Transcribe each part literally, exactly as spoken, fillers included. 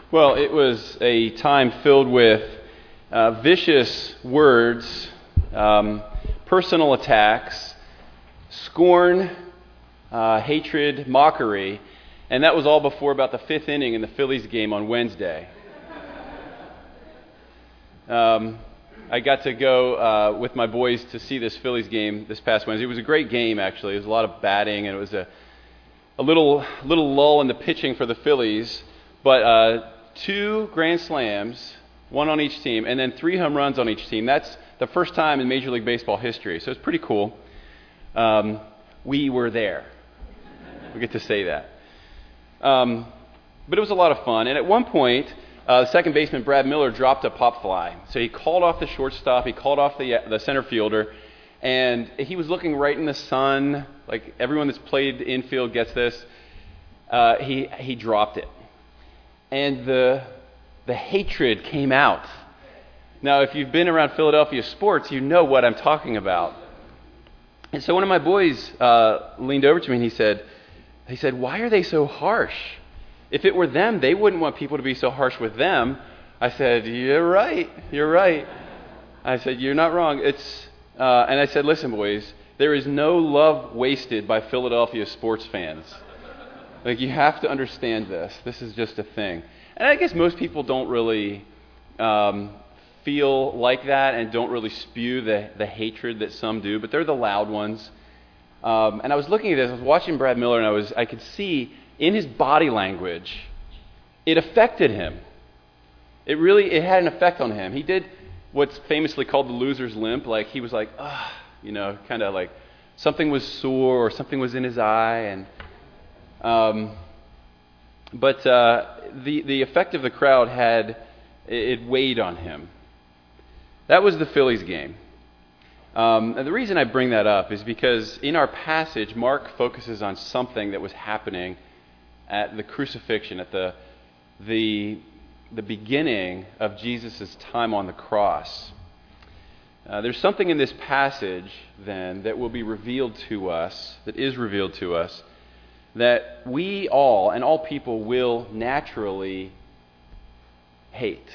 Well, it was a time filled with uh, vicious words, um, personal attacks, scorn, uh, hatred, mockery, and that was all before about the fifth inning in the Phillies game on Wednesday. Um, I got to go uh, with my boys to see this Phillies game this past Wednesday. It was a great game, actually. It was a lot of batting, and it was a, a little little lull in the pitching for the Phillies, but uh, two grand slams, one on each team, and then three home runs on each team. That's the first time in Major League Baseball history, so it's pretty cool. Um, we were there. We get to say that. Um, but it was a lot of fun, and at one point, uh, second baseman Brad Miller dropped a pop fly. So he called off the shortstop, he called off the, the center fielder, and he was looking right in the sun. Like everyone that's played infield gets this. Uh, he he dropped it. And the the hatred came out. Now, if you've been around Philadelphia sports, you know what I'm talking about. And so one of my boys uh, leaned over to me and he said, he said, "Why are they so harsh? If it were them, they wouldn't want people to be so harsh with them." I said, "You're right. You're right." I said, "You're not wrong." It's uh, and I said, "Listen, boys, there is no love wasted by Philadelphia sports fans. Like, you have to understand this. This is just a thing." And I guess most people don't really um, feel like that and don't really spew the, the hatred that some do, but they're the loud ones. Um, and I was looking at this, I was watching Brad Miller, and I was I could see in his body language, it affected him. It really, it had an effect on him. He did what's famously called the loser's limp. Like, he was like, ah, you know, kind of like something was sore or something was in his eye, and Um, but uh, the the effect of the crowd had it, it weighed on him. That was the Phillies game. Um, and the reason I bring that up is because in our passage, Mark focuses on something that was happening at the crucifixion, at the the the beginning of Jesus' time on the cross. Uh, there's something in this passage then that will be revealed to us, that is revealed to us, that we all, and all people, will naturally hate.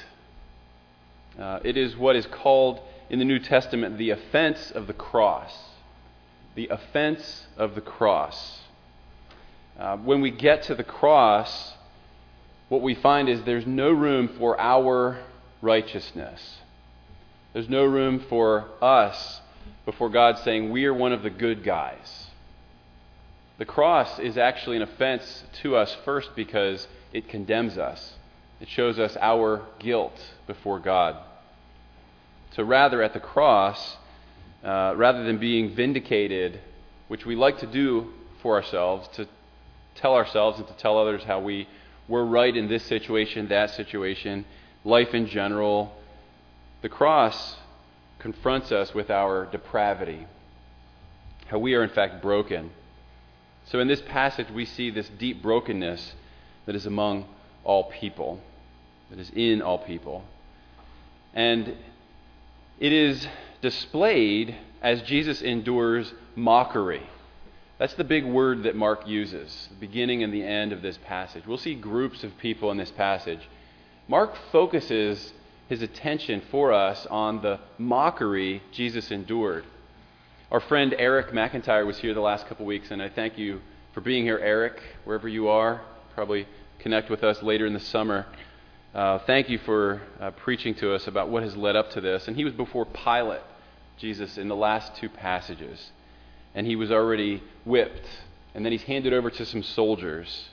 Uh, it is what is called in the New Testament the offense of the cross. The offense of the cross. Uh, when we get to the cross, what we find is there's no room for our righteousness. There's no room for us before God saying we are one of the good guys. The cross is actually an offense to us first because it condemns us. It shows us our guilt before God. So rather at the cross, uh, rather than being vindicated, which we like to do for ourselves, to tell ourselves and to tell others how we were right in this situation, that situation, life in general, the cross confronts us with our depravity, how we are in fact broken. So in this passage, we see this deep brokenness that is among all people, that is in all people. And it is displayed as Jesus endures mockery. That's the big word that Mark uses, the beginning and the end of this passage. We'll see groups of people in this passage. Mark focuses his attention for us on the mockery Jesus endured. Our friend Eric McIntyre was here the last couple weeks, and I thank you for being here, Eric, wherever you are. Probably connect with us later in the summer. Uh, thank you for uh, preaching to us about what has led up to this. And he was before Pilate, Jesus, in the last two passages. And he was already whipped, and then he's handed over to some soldiers.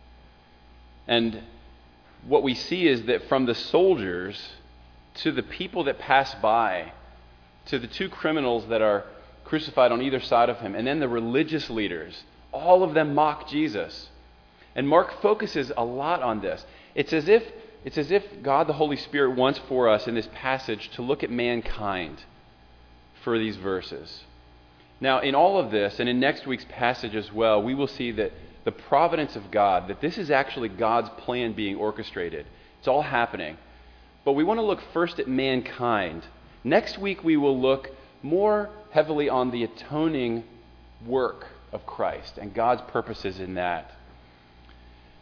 And what we see is that from the soldiers to the people that pass by, to the two criminals that are crucified on either side of him, and then the religious leaders, all of them mock Jesus. And Mark focuses a lot on this. It's as if it's as if God the Holy Spirit wants for us in this passage to look at mankind for these verses. Now, in all of this, and in next week's passage as well, we will see that the providence of God, that this is actually God's plan being orchestrated. It's all happening. But we want to look first at mankind. Next week we will look more heavily on the atoning work of Christ and God's purposes in that.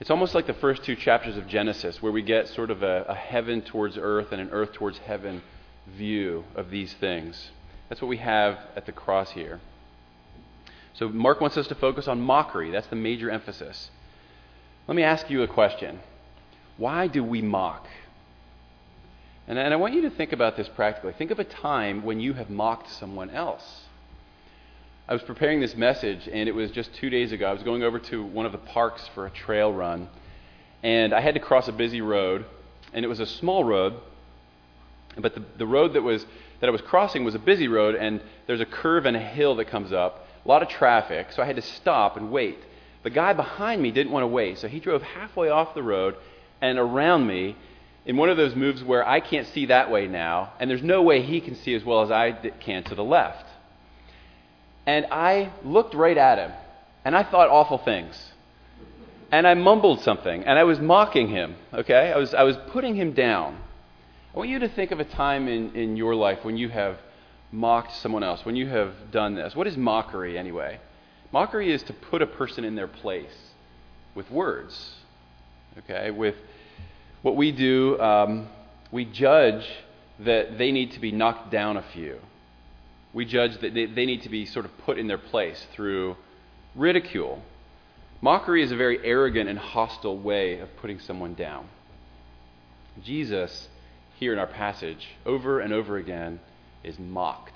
It's almost like the first two chapters of Genesis, where we get sort of a, a heaven towards earth and an earth towards heaven view of these things. That's what we have at the cross here. So Mark wants us to focus on mockery. That's the major emphasis. Let me ask you a question. Why do we mock? And, and I want you to think about this practically. Think of a time when you have mocked someone else. I was preparing this message, and it was just two days ago. I was going over to one of the parks for a trail run, and I had to cross a busy road, and it was a small road, but the, the road that was that I was crossing was a busy road, and there's a curve and a hill that comes up, a lot of traffic, so I had to stop and wait. The guy behind me didn't want to wait, so he drove halfway off the road and around me in one of those moves where I can't see that way now, and there's no way he can see as well as I can to the left. And I looked right at him, and I thought awful things. And I mumbled something, and I was mocking him, okay? I was I was putting him down. I want you to think of a time in, in your life when you have mocked someone else, when you have done this. What is mockery, anyway? Mockery is to put a person in their place with words, okay? With what we do, um, we judge that they need to be knocked down a few. We judge that they, they need to be sort of put in their place through ridicule. Mockery is a very arrogant and hostile way of putting someone down. Jesus, here in our passage, over and over again, is mocked.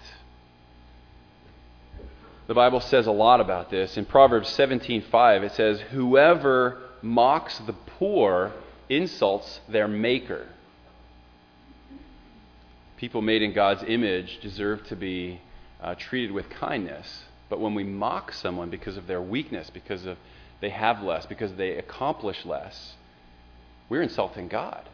The Bible says a lot about this. In Proverbs seventeen five, it says, "Whoever mocks the poor insults their maker." People made in God's image deserve to be uh, treated with kindness. But when we mock someone because of their weakness, because of they have less, because they accomplish less, we're insulting God.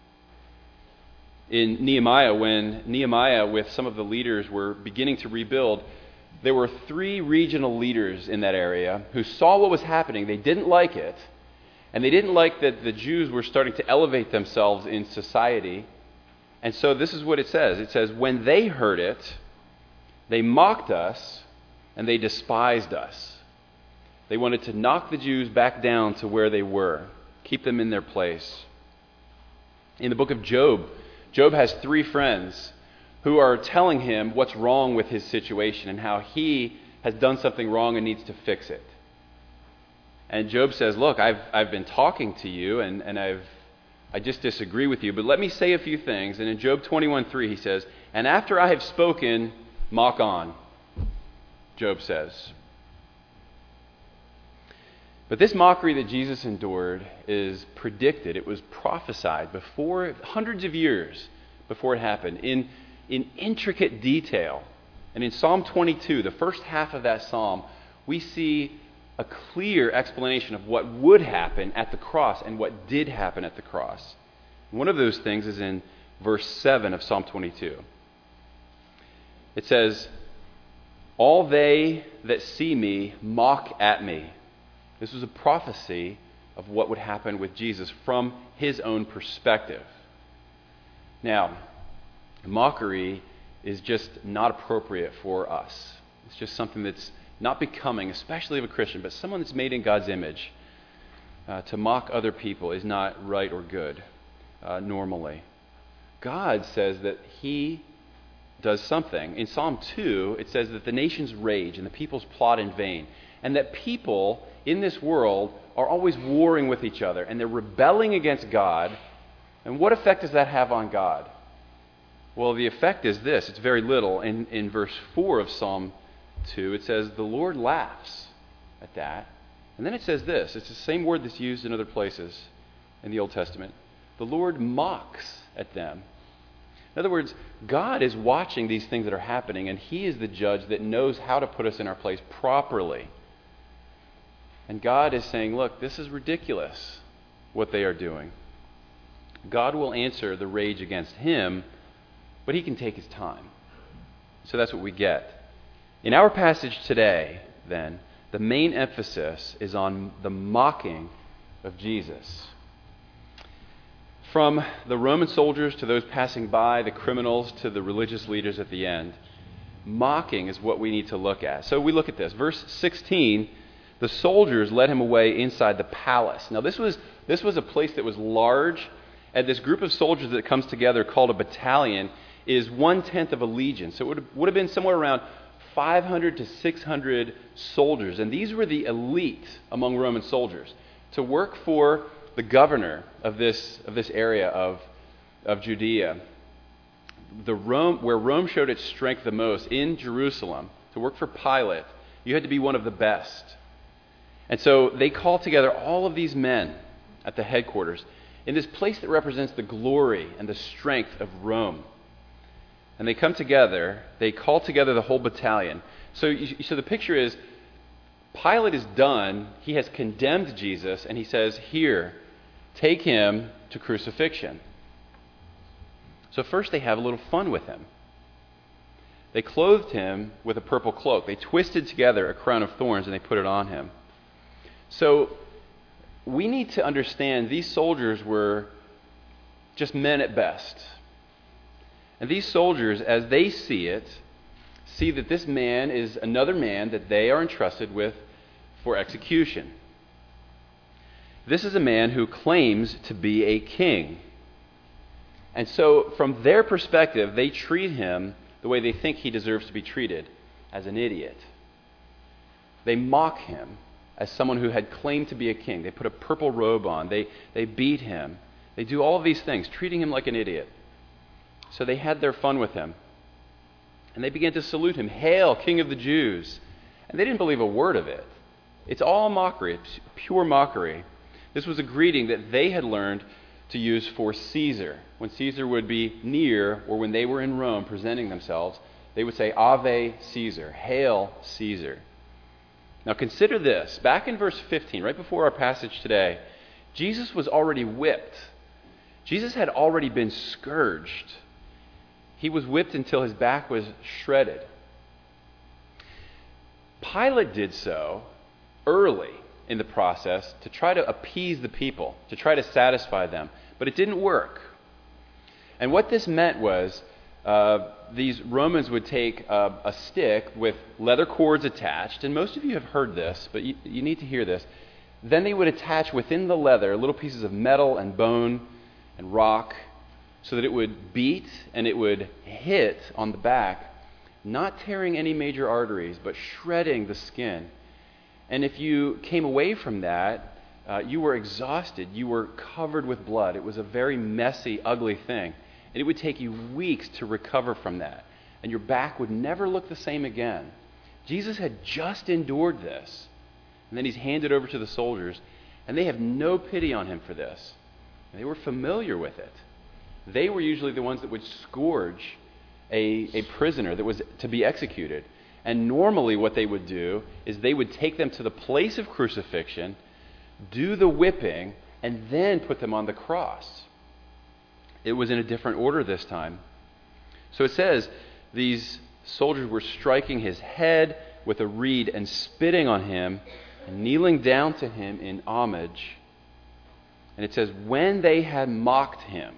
In Nehemiah, when Nehemiah with some of the leaders were beginning to rebuild, there were three regional leaders in that area who saw what was happening. They didn't like it, and they didn't like that the Jews were starting to elevate themselves in society. And so this is what it says. It says, when they heard it, they mocked us and they despised us. They wanted to knock the Jews back down to where they were, keep them in their place. In the book of Job, Job has three friends who are telling him what's wrong with his situation and how he has done something wrong and needs to fix it. And Job says, look, I've I've been talking to you and, and I've I just disagree with you, but let me say a few things. And in Job twenty-one three, he says, "And after I have spoken, mock on," Job says. But this mockery that Jesus endured is predicted. It was prophesied before, hundreds of years before it happened, in, in intricate detail. And in Psalm twenty-two, the first half of that psalm, we see a clear explanation of what would happen at the cross and what did happen at the cross. One of those things is in verse seven of Psalm twenty-two. It says, "All they that see me mock at me." This was a prophecy of what would happen with Jesus from his own perspective. Now, mockery is just not appropriate for us. It's just something that's not becoming, especially of a Christian, but someone that's made in God's image. Uh, to mock other people is not right or good, uh, normally. God says that he does something. In Psalm two, it says that the nations rage and the peoples plot in vain, and that people in this world are always warring with each other, and they're rebelling against God. And what effect does that have on God? Well, the effect is this. It's very little. In, in verse four of Psalm two, it says, "The Lord laughs at that." And then it says this. It's the same word that's used in other places in the Old Testament. "The Lord mocks at them." In other words, God is watching these things that are happening, and he is the judge that knows how to put us in our place properly. And God is saying, look, this is ridiculous, what they are doing. God will answer the rage against him, but he can take his time. So that's what we get. In our passage today, then, the main emphasis is on the mocking of Jesus. From the Roman soldiers to those passing by, the criminals to the religious leaders at the end, mocking is what we need to look at. So we look at this. Verse sixteen, the soldiers led him away inside the palace. Now this was this was a place that was large, and this group of soldiers that comes together called a battalion is one-tenth of a legion. So it would, would have been somewhere around five hundred to six hundred soldiers. And these were the elite among Roman soldiers to work for the governor of this of this area of, of Judea. The Rome, where Rome showed its strength the most, in Jerusalem, to work for Pilate, you had to be one of the best. And so they call together all of these men at the headquarters in this place that represents the glory and the strength of Rome. And they come together, they call together the whole battalion. So, you, so the picture is, Pilate is done, he has condemned Jesus, and he says, here, take him to crucifixion. So first they have a little fun with him. They clothed him with a purple cloak. They twisted together a crown of thorns and they put it on him. So we need to understand these soldiers were just men at best. And these soldiers, as they see it, see that this man is another man that they are entrusted with for execution. This is a man who claims to be a king. And so, from their perspective, they treat him the way they think he deserves to be treated, as an idiot. They mock him as someone who had claimed to be a king. They put a purple robe on. They, they beat him. They do all of these things, treating him like an idiot. So they had their fun with him. And they began to salute him, "Hail, King of the Jews!" And they didn't believe a word of it. It's all mockery, it's pure mockery. This was a greeting that they had learned to use for Caesar. When Caesar would be near, or when they were in Rome presenting themselves, they would say, "Ave Caesar," "Hail Caesar." Now consider this. Back in verse fifteen, right before our passage today, Jesus was already whipped. Jesus had already been scourged. He was whipped until his back was shredded. Pilate did so early in the process to try to appease the people, to try to satisfy them. But it didn't work. And what this meant was uh, these Romans would take uh, a stick with leather cords attached, and most of you have heard this, but you, you need to hear this. Then they would attach within the leather little pieces of metal and bone and rock so that it would beat and it would hit on the back, not tearing any major arteries, but shredding the skin. And if you came away from that, uh, you were exhausted. You were covered with blood. It was a very messy, ugly thing. And it would take you weeks to recover from that. And your back would never look the same again. Jesus had just endured this. And then he's handed over to the soldiers. And they have no pity on him for this. And they were familiar with it. They were usually the ones that would scourge a, a prisoner that was to be executed. And normally what they would do is they would take them to the place of crucifixion, do the whipping, and then put them on the cross. It was in a different order this time. So it says these soldiers were striking his head with a reed and spitting on him and kneeling down to him in homage. And it says, when they had mocked him,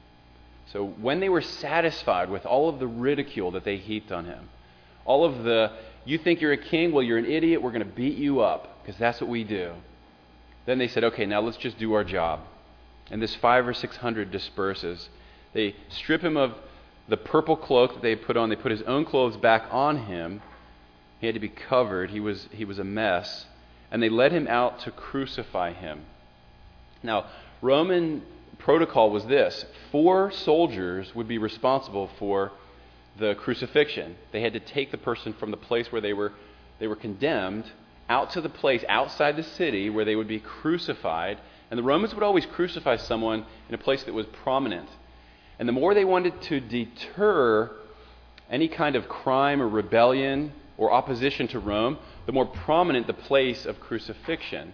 so when they were satisfied with all of the ridicule that they heaped on him, all of the, you think you're a king, well, you're an idiot, we're going to beat you up, because that's what we do. Then they said, okay, now let's just do our job. And this five or six hundred disperses. They strip him of the purple cloak that they put on. They put his own clothes back on him. He had to be covered. He was, he was a mess. And they led him out to crucify him. Now, Roman protocol was this. Four soldiers would be responsible for the crucifixion. They had to take the person from the place where they were they were condemned out to the place outside the city where they would be crucified. And the Romans would always crucify someone in a place that was prominent. And the more they wanted to deter any kind of crime or rebellion or opposition to Rome, the more prominent the place of crucifixion.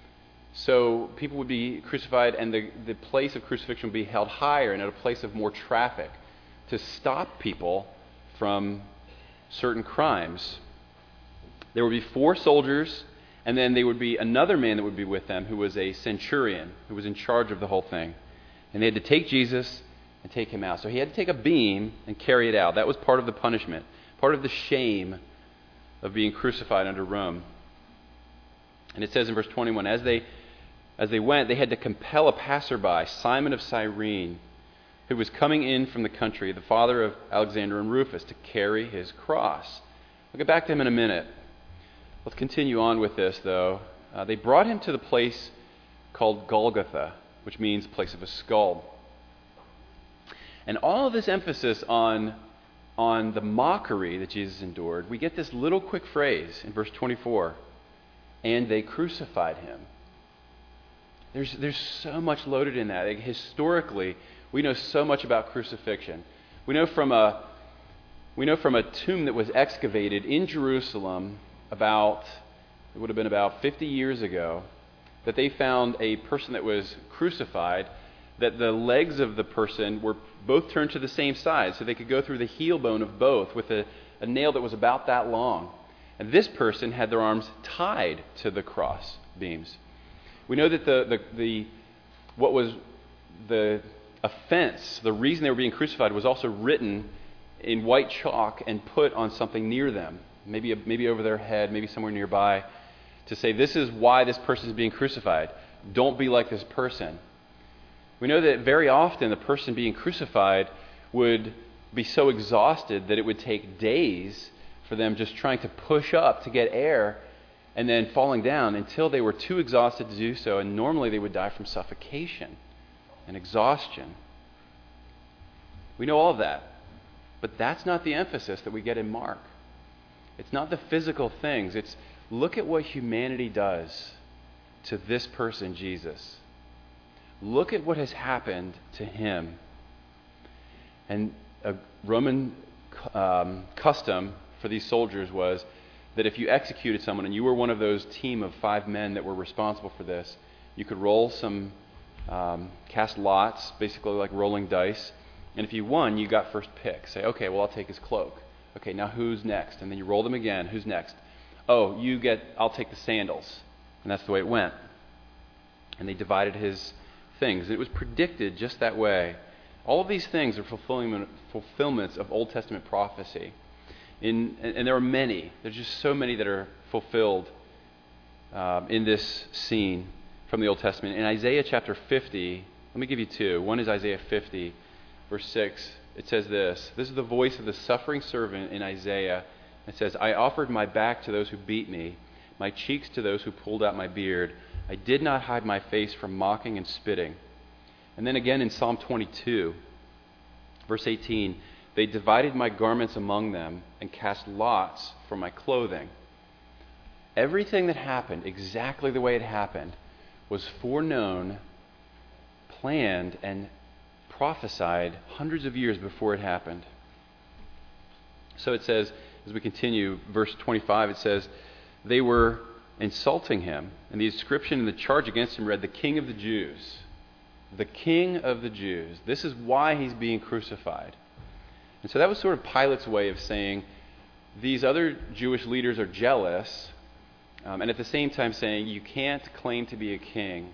So people would be crucified, and the, the place of crucifixion would be held higher and at a place of more traffic to stop people from certain crimes. There would be four soldiers, and then there would be another man that would be with them who was a centurion, who was in charge of the whole thing. And they had to take Jesus and take him out. So he had to take a beam and carry it out. That was part of the punishment, part of the shame of being crucified under Rome. And it says in verse twenty-one, as they as they went, they had to compel a passerby, Simon of Cyrene, who was coming in from the country, the father of Alexander and Rufus, to carry his cross. We'll get back to him in a minute. Let's continue on with this, though. Uh, they brought him to the place called Golgotha, which means place of a skull. And all of this emphasis on, on the mockery that Jesus endured, we get this little quick phrase in verse twenty-four, and they crucified him. There's, there's so much loaded in that. Like, historically, we know so much about crucifixion. We know from a we know from a tomb that was excavated in Jerusalem about, it would have been about fifty years ago, that they found a person that was crucified, that the legs of the person were both turned to the same side, so they could go through the heel bone of both with a, a nail that was about that long. And this person had their arms tied to the cross beams. We know that the, the, the what was the offense, the reason they were being crucified, was also written in white chalk and put on something near them, maybe maybe over their head, maybe somewhere nearby, to say, this is why this person is being crucified. Don't be like this person. We know that very often the person being crucified would be so exhausted that it would take days for them just trying to push up to get air and then falling down until they were too exhausted to do so, and normally they would die from suffocation and exhaustion. We know all of that, but that's not the emphasis that we get in Mark. It's not the physical things. It's look at what humanity does to this person, Jesus. Look at what has happened to him. And a Roman um, custom for these soldiers was that if you executed someone and you were one of those team of five men that were responsible for this, you could roll some, um, cast lots, basically like rolling dice. And if you won, you got first pick. Say, okay, well, I'll take his cloak. Okay, now who's next? And then you roll them again. Who's next? Oh, you get, I'll take the sandals. And that's the way it went. And they divided his things. It was predicted just that way. All of these things are fulfillment, fulfillments of Old Testament prophecy. In, and, and there are many. There's just so many that are fulfilled um, in this scene from the Old Testament. In Isaiah chapter fifty, let me give you two. One is Isaiah fifty, verse six. It says this. This is the voice of the suffering servant in Isaiah. It says, I offered my back to those who beat me, my cheeks to those who pulled out my beard. I did not hide my face from mocking and spitting. And then again in Psalm twenty-two, verse eighteen, they divided my garments among them and cast lots for my clothing. Everything that happened, exactly the way it happened, was foreknown, planned, and prophesied hundreds of years before it happened. So it says, as we continue, verse twenty-five, it says, they were insulting him. And the inscription and the charge against him read, the King of the Jews. The King of the Jews. This is why he's being crucified. And so that was sort of Pilate's way of saying, these other Jewish leaders are jealous, um, and at the same time saying, you can't claim to be a king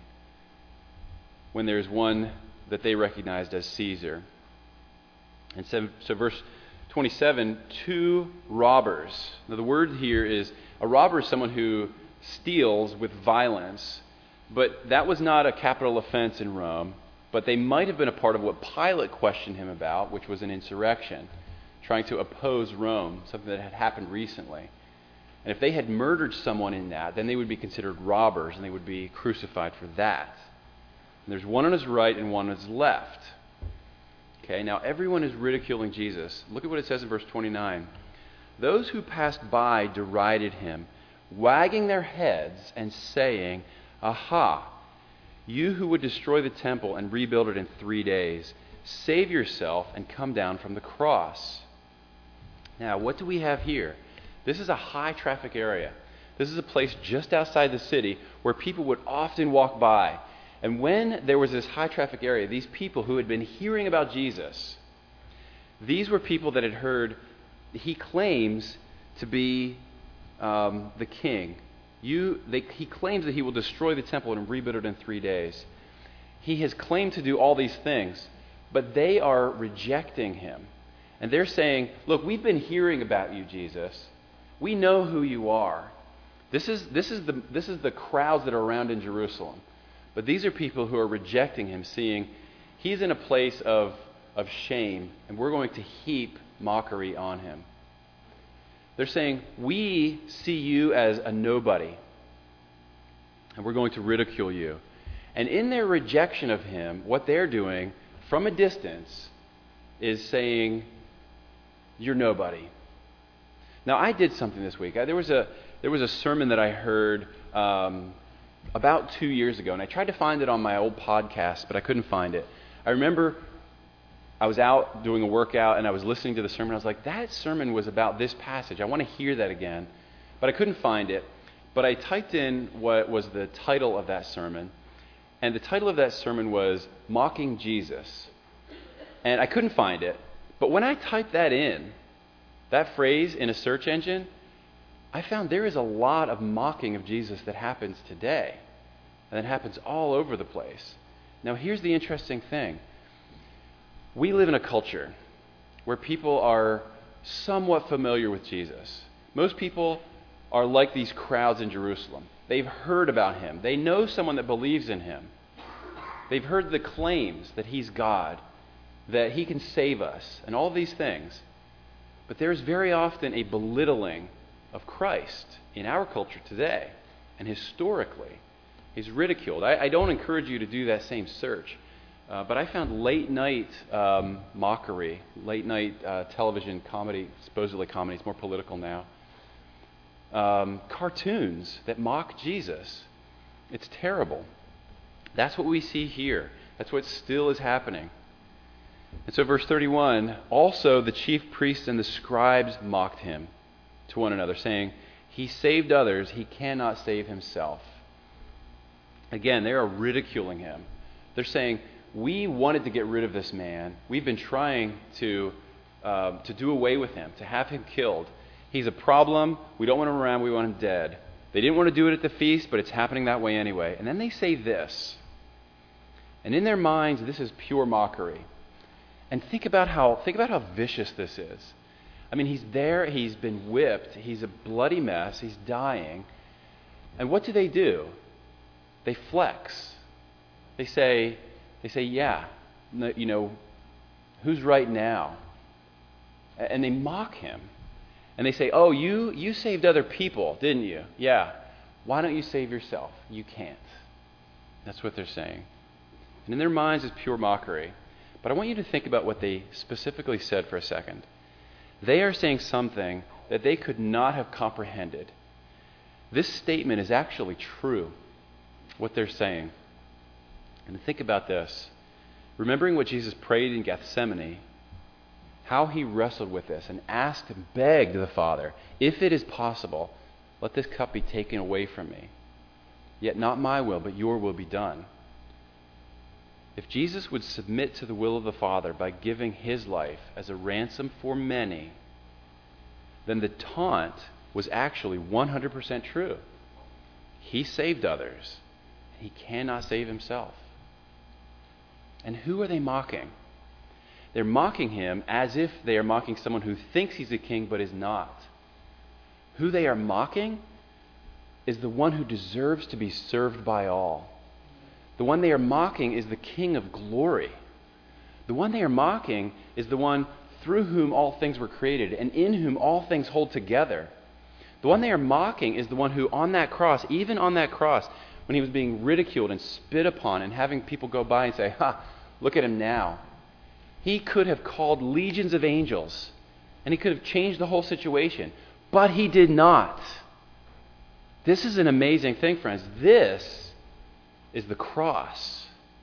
when there's one that they recognized as Caesar. And so, so verse twenty-seven, two robbers. Now the word here is, a robber is someone who steals with violence, but that was not a capital offense in Rome. But they might have been a part of what Pilate questioned him about, which was an insurrection, trying to oppose Rome, something that had happened recently. And if they had murdered someone in that, then they would be considered robbers, and they would be crucified for that. And there's one on his right and one on his left. Okay, now everyone is ridiculing Jesus. Look at what it says in verse twenty-nine. Those who passed by derided him, wagging their heads and saying, Aha! You who would destroy the temple and rebuild it in three days, save yourself and come down from the cross. Now, what do we have here? This is a high traffic area. This is a place just outside the city where people would often walk by. And when there was this high traffic area, these people who had been hearing about Jesus, these were people that had heard, he claims to be um, the king. You, they, he claims that he will destroy the temple and rebuild it in three days. He has claimed to do all these things, but they are rejecting him. And they're saying, look, we've been hearing about you, Jesus. We know who you are. This is, this is, the, this is the crowds that are around in Jerusalem. But these are people who are rejecting him, seeing he's in a place of, of shame, and we're going to heap mockery on him. They're saying, we see you as a nobody, and we're going to ridicule you. And in their rejection of him, what they're doing from a distance is saying, you're nobody. Now, I did something this week. I, there was a there was a sermon that I heard um, about two years ago, and I tried to find it on my old podcast, but I couldn't find it. I remember I was out doing a workout, and I was listening to the sermon. I was like, that sermon was about this passage. I want to hear that again. But I couldn't find it. But I typed in what was the title of that sermon, and the title of that sermon was Mocking Jesus. And I couldn't find it. But when I typed that in, that phrase in a search engine, I found there is a lot of mocking of Jesus that happens today. And that happens all over the place. Now, here's the interesting thing. We live in a culture where people are somewhat familiar with Jesus. Most people are like these crowds in Jerusalem. They've heard about him. They know someone that believes in him. They've heard the claims that he's God, that he can save us, and all these things. But there's very often a belittling of Christ in our culture today, and historically. He's ridiculed. I, I don't encourage you to do that same search, uh, but I found late-night um, mockery, late-night uh, television comedy, supposedly comedy, it's more political now, um, cartoons that mock Jesus. It's terrible. That's what we see here. That's what still is happening. And so verse thirty-one, also the chief priests and the scribes mocked him to one another, saying, he saved others, he cannot save himself. Again, they are ridiculing him. They're saying, we wanted to get rid of this man. We've been trying to, uh, to do away with him, to have him killed. He's a problem. We don't want him around. We want him dead. They didn't want to do it at the feast, but it's happening that way anyway. And then they say this. And in their minds, this is pure mockery. And think about how think about how vicious this is. I mean, he's there, he's been whipped, he's a bloody mess, he's dying. And what do they do? They flex. They say, they say, yeah, you know, who's right now? And they mock him. And they say, oh, you you saved other people, didn't you? Yeah. Why don't you save yourself? You can't. That's what they're saying. And in their minds is pure mockery. But I want you to think about what they specifically said for a second. They are saying something that they could not have comprehended. This statement is actually true, what they're saying. And think about this. Remembering what Jesus prayed in Gethsemane, how he wrestled with this and asked and begged the Father, if it is possible, let this cup be taken away from me. Yet not my will, but your will be done. If Jesus would submit to the will of the Father by giving his life as a ransom for many, then the taunt was actually one hundred percent true. He saved others, and he cannot save himself. And who are they mocking? They're mocking him as if they are mocking someone who thinks he's a king but is not. Who they are mocking is the one who deserves to be served by all. The one they are mocking is the King of glory. The one they are mocking is the one through whom all things were created and in whom all things hold together. The one they are mocking is the one who on that cross, even on that cross, when he was being ridiculed and spit upon and having people go by and say, ha, look at him now. He could have called legions of angels and he could have changed the whole situation, but he did not. This is an amazing thing, friends. This is the cross.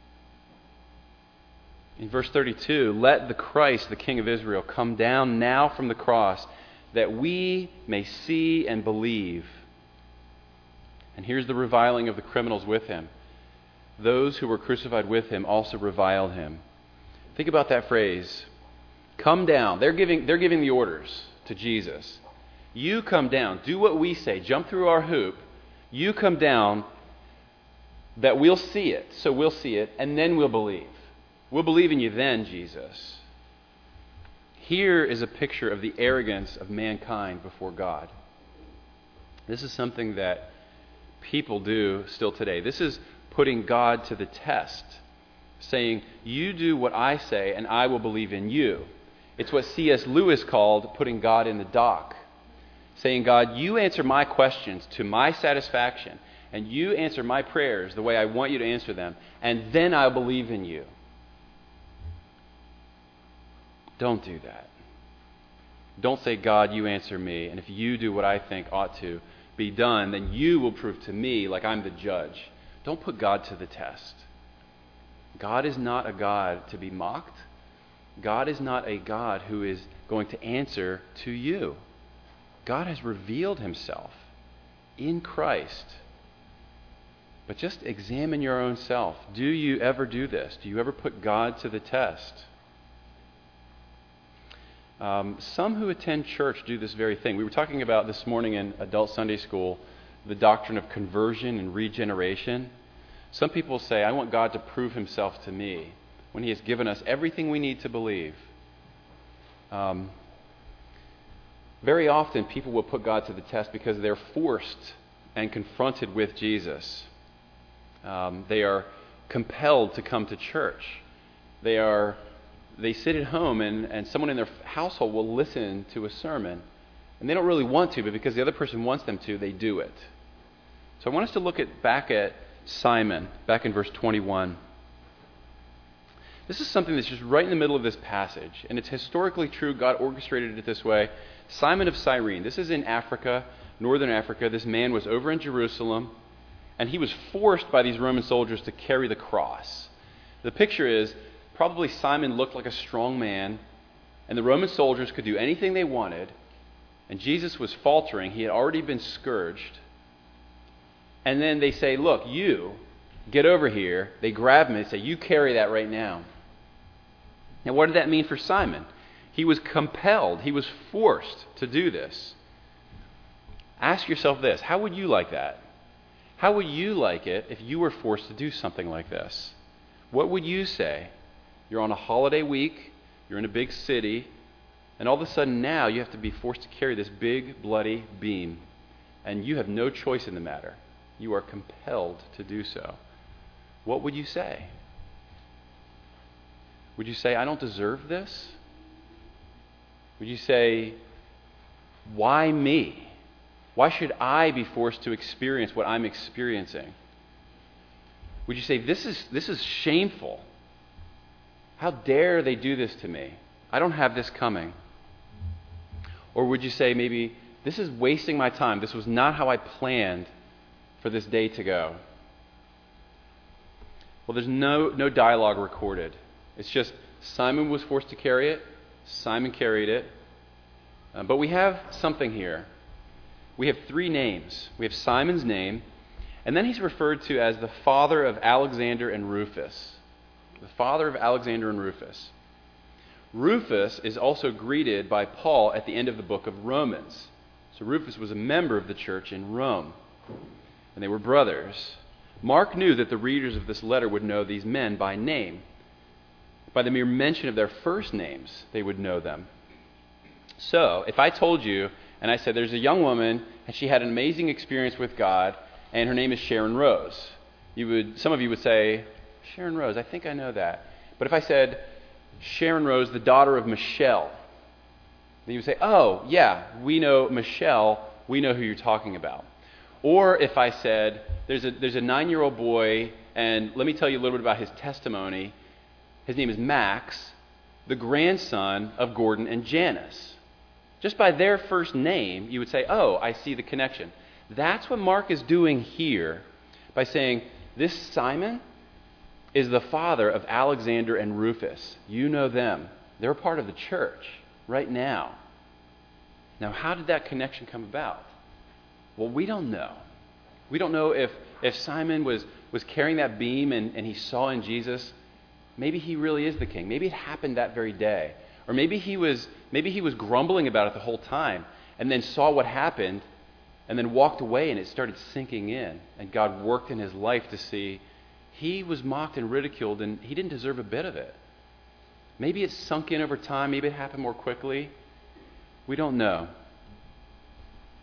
In verse thirty-two, let the Christ, the King of Israel, come down now from the cross that we may see and believe. And here's the reviling of the criminals with him. Those who were crucified with him also reviled him. Think about that phrase. Come down. They're giving, they're giving the orders to Jesus. You come down. Do what we say. Jump through our hoop. You come down that we'll see it. So we'll see it, and then we'll believe. We'll believe in you then, Jesus. Here is a picture of the arrogance of mankind before God. This is something that people do still today. This is putting God to the test, saying, you do what I say and I will believe in you. It's what C S Lewis called putting God in the dock, saying, God, you answer my questions to my satisfaction, and you answer my prayers the way I want you to answer them, and then I'll believe in you. Don't do that. Don't say, God, you answer me, and if you do what I think ought to be done, then you will prove to me like I'm the judge. Don't put God to the test. God is not a God to be mocked. God is not a God who is going to answer to you. God has revealed himself in Christ. But just examine your own self. Do you ever do this? Do you ever put God to the test? Um, some who attend church do this very thing. We were talking about this morning in adult Sunday school the doctrine of conversion and regeneration. Some people say, I want God to prove himself to me when he has given us everything we need to believe. Um, very often people will put God to the test because they're forced and confronted with Jesus. Um, they are compelled to come to church. They are they sit at home and, and someone in their household will listen to a sermon. And they don't really want to, but because the other person wants them to, they do it. So I want us to look at back at Simon, back in verse twenty-one. This is something that's just right in the middle of this passage, and it's historically true. God orchestrated it this way. Simon of Cyrene. This is in Africa, northern Africa. This man was over in Jerusalem, and he was forced by these Roman soldiers to carry the cross. The picture is probably Simon looked like a strong man, and the Roman soldiers could do anything they wanted, and Jesus was faltering. He had already been scourged. And then they say, look, you, get over here. They grab him and say, you carry that right now. Now, what did that mean for Simon? He was compelled. He was forced to do this. Ask yourself this. How would you like that? How would you like it if you were forced to do something like this? What would you say? You're on a holiday week. You're in a big city. And all of a sudden now you have to be forced to carry this big, bloody beam. And you have no choice in the matter. You are compelled to do so. What would you say? Would you say, I don't deserve this? Would you say, why me? Why should I be forced to experience what I'm experiencing? Would you say, this is this is shameful? How dare they do this to me? I don't have this coming. Or would you say, maybe, this is wasting my time. This was not how I planned for this day to go. Well, there's no no dialogue recorded. It's just Simon was forced to carry it. Simon carried it. Uh, but we have something here. We have three names. We have Simon's name, and then he's referred to as the father of Alexander and Rufus. The father of Alexander and Rufus. Rufus is also greeted by Paul at the end of the book of Romans. So Rufus was a member of the church in Rome, and they were brothers. Mark knew that the readers of this letter would know these men by name. By the mere mention of their first names, they would know them. So, if I told you, and I said there's a young woman, and she had an amazing experience with God, and her name is Sharon Rose, you would, some of you would say, Sharon Rose, I think I know that. But if I said, Sharon Rose, the daughter of Michelle, then you would say, oh, yeah, we know Michelle, we know who you're talking about. Or if I said, there's a there's a nine-year-old boy, and let me tell you a little bit about his testimony. His name is Max, the grandson of Gordon and Janice. Just by their first name, you would say, oh, I see the connection. That's what Mark is doing here by saying, this Simon is the father of Alexander and Rufus. You know them. They're a part of the church right now. Now, how did that connection come about? Well, we don't know. We don't know if, if Simon was, was carrying that beam and, and he saw in Jesus, maybe he really is the king. Maybe it happened that very day. Or maybe he was maybe he was grumbling about it the whole time and then saw what happened and then walked away and it started sinking in. And God worked in his life to see he was mocked and ridiculed and he didn't deserve a bit of it. Maybe it sunk in over time. Maybe it happened more quickly. We don't know.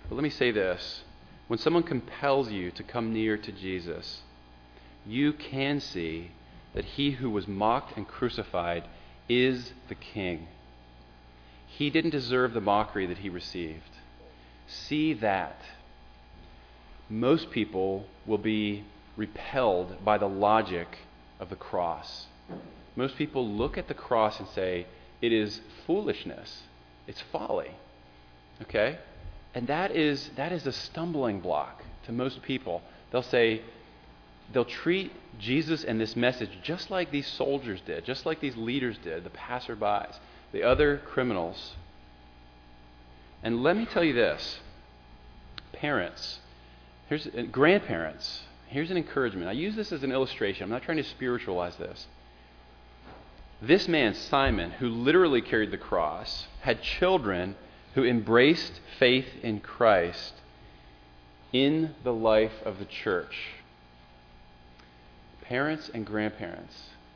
But let me say this. When someone compels you to come near to Jesus, you can see that he who was mocked and crucified is the King. He didn't deserve the mockery that he received. See that. Most people will be repelled by the logic of the cross. Most people look at the cross and say, it is foolishness. It's folly. Okay? And that is that is a stumbling block to most people. They'll say, they'll treat Jesus and this message just like these soldiers did, just like these leaders did, the passerbys, the other criminals. And let me tell you this, parents, here's uh, grandparents, here's an encouragement. I use this as an illustration. I'm not trying to spiritualize this. This man, Simon, who literally carried the cross, had children who embraced faith in Christ in the life of the church. Parents and grandparents,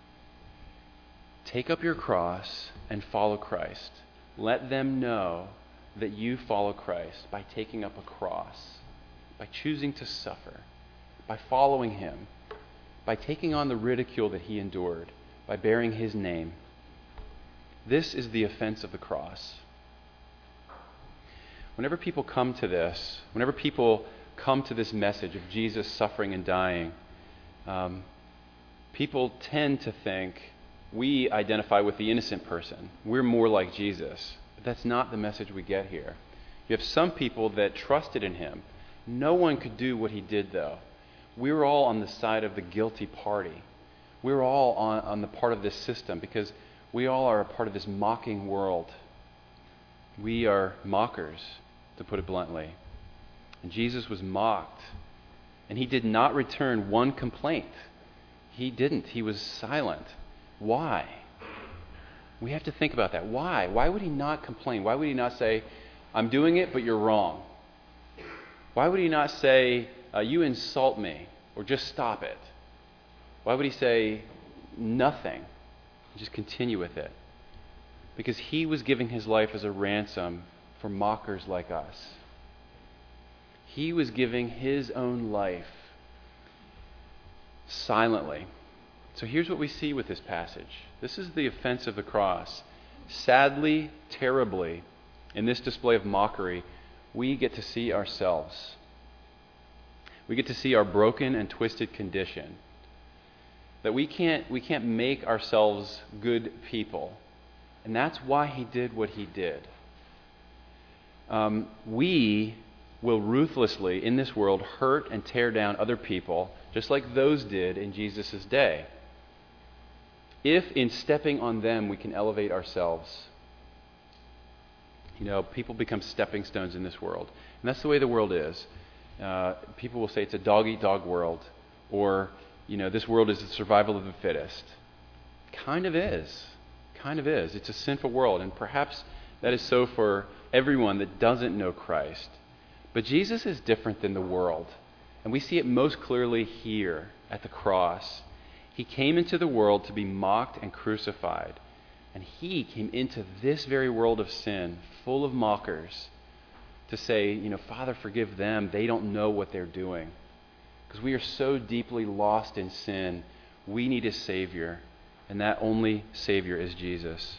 take up your cross and follow Christ. Let them know that you follow Christ by taking up a cross, by choosing to suffer, by following him, by taking on the ridicule that he endured, by bearing his name. This is the offense of the cross. Whenever people come to this, whenever people come to this message of Jesus suffering and dying, um, people tend to think we identify with the innocent person. We're more like Jesus. But that's not the message we get here. You have some people that trusted in him. No one could do what he did, though. We were all on the side of the guilty party. We were all on, on the part of this system because we all are a part of this mocking world. We are mockers, to put it bluntly. And Jesus was mocked. And he did not return one complaint. He didn't. He was silent. Why? We have to think about that. Why? Why would he not complain? Why would he not say, I'm doing it, but you're wrong? Why would he not say, uh, you insult me, or just stop it? Why would he say nothing and just continue with it? Because he was giving his life as a ransom for mockers like us. He was giving his own life silently. So here's what we see with this passage. This is the offense of the cross. Sadly, terribly, in this display of mockery, we get to see ourselves. We get to see our broken and twisted condition. That we can't, we can't make ourselves good people. And that's why he did what he did. Um, we will ruthlessly, in this world, hurt and tear down other people, just like those did in Jesus' day. If in stepping on them we can elevate ourselves. You know, people become stepping stones in this world. And that's the way the world is. Uh, people will say it's a dog-eat-dog world. Or, you know, this world is the survival of the fittest. Kind of is. Kind of is. It's a sinful world. And perhaps that is so for everyone that doesn't know Christ. But Jesus is different than the world. And we see it most clearly here at the cross. He came into the world to be mocked and crucified. And he came into this very world of sin, full of mockers, to say, you know, Father, forgive them. They don't know what they're doing. Because we are so deeply lost in sin, we need a Savior. And that only Savior is Jesus.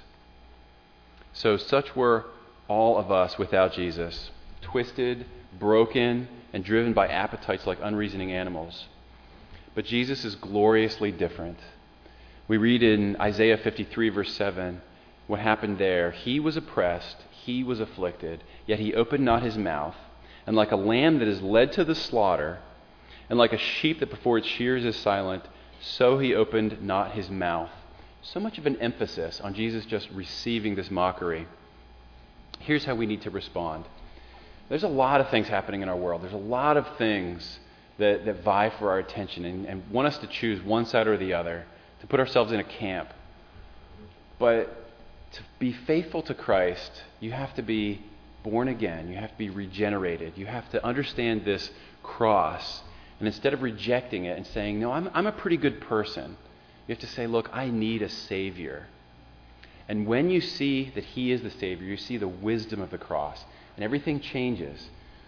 So such were all of us without Jesus. Twisted, broken, and driven by appetites like unreasoning animals. But Jesus is gloriously different. We read in Isaiah fifty-three, verse seven, what happened there. He was oppressed, he was afflicted, yet he opened not his mouth. And like a lamb that is led to the slaughter, and like a sheep that before its shears is silent, so he opened not his mouth. So much of an emphasis on Jesus just receiving this mockery. Here's how we need to respond. There's a lot of things happening in our world. There's a lot of things that, that vie for our attention and, and want us to choose one side or the other, to put ourselves in a camp. But to be faithful to Christ, you have to be born again. You have to be regenerated. You have to understand this cross. And instead of rejecting it and saying, no, I'm, I'm a pretty good person, you have to say, look, I need a Savior. And when you see that he is the Savior, you see the wisdom of the cross. And everything changes.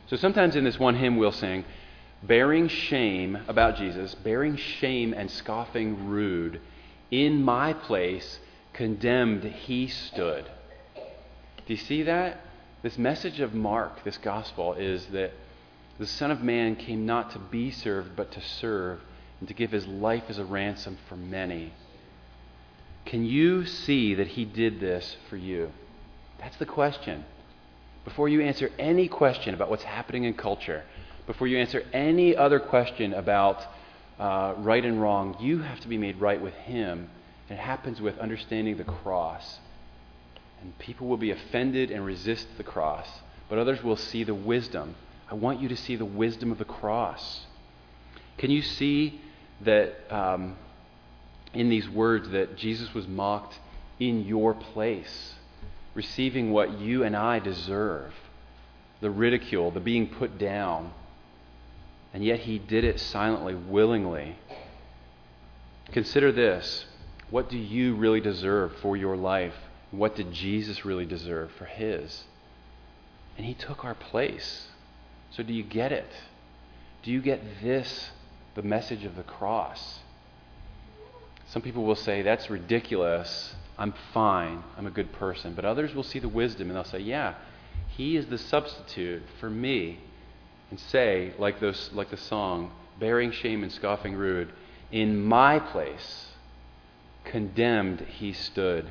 So sometimes in this one hymn we'll sing, bearing shame about Jesus, bearing shame and scoffing rude, in my place condemned he stood. Do you see that? This message of Mark, this gospel, is that the Son of Man came not to be served, but to serve, and to give his life as a ransom for many. Can you see that he did this for you? That's the question. Before you answer any question about what's happening in culture, before you answer any other question about uh, right and wrong, you have to be made right with him. And it happens with understanding the cross. And people will be offended and resist the cross, but others will see the wisdom. I want you to see the wisdom of the cross. Can you see that um, in these words that Jesus was mocked in your place, receiving what you and I deserve, the ridicule, the being put down, and yet he did it silently, willingly. Consider this. What do you really deserve for your life? What did Jesus really deserve for his? And he took our place. So do you get it? Do you get this, the message of the cross? Some people will say, that's ridiculous. I'm fine. I'm a good person. But others will see the wisdom and they'll say, yeah, he is the substitute for me. And say, like those, like the song, bearing shame and scoffing rude, in my place, condemned he stood.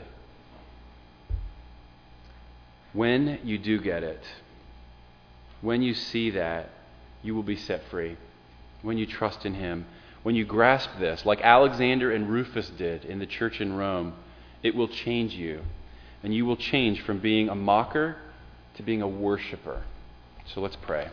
When you do get it, when you see that, you will be set free. When you trust in him, when you grasp this, like Alexander and Rufus did in the church in Rome, it will change you. And you will change from being a mocker to being a worshiper. So let's pray.